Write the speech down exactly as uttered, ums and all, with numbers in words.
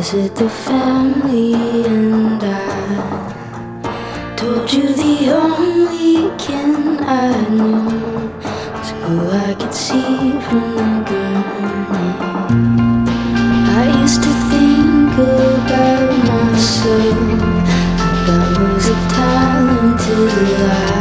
visit the family, and I told you the only kin I knew was who I could see from the gurney. I used to think about myself like I was a talented liar.